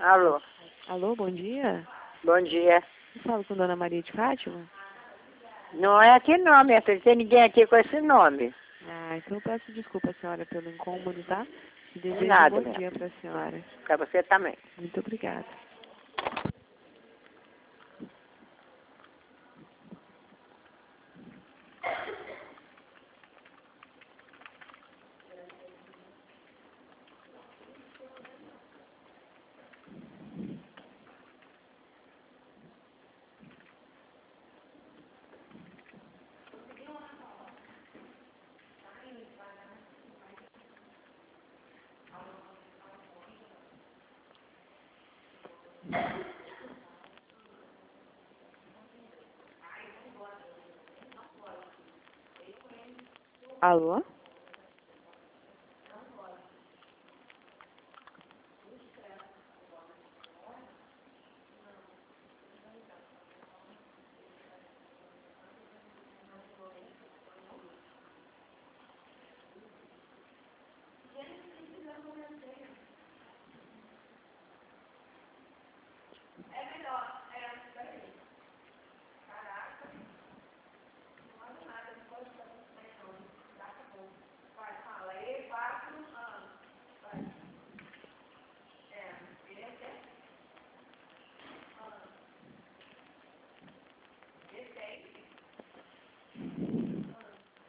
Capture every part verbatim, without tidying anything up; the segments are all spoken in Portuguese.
Alô, Alô, bom dia. bom dia. Eu falo com Dona Maria de Fátima? Não é aqui não, minha filha. Tem ninguém aqui com esse nome. Ah, então eu peço desculpa à senhora pelo incômodo, tá? E desejo Nada, um bom minha dia para a senhora. Pra você também. Muito obrigada. Alô?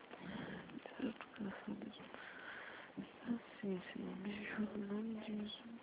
Sim, sim, me ajuda em nome disso.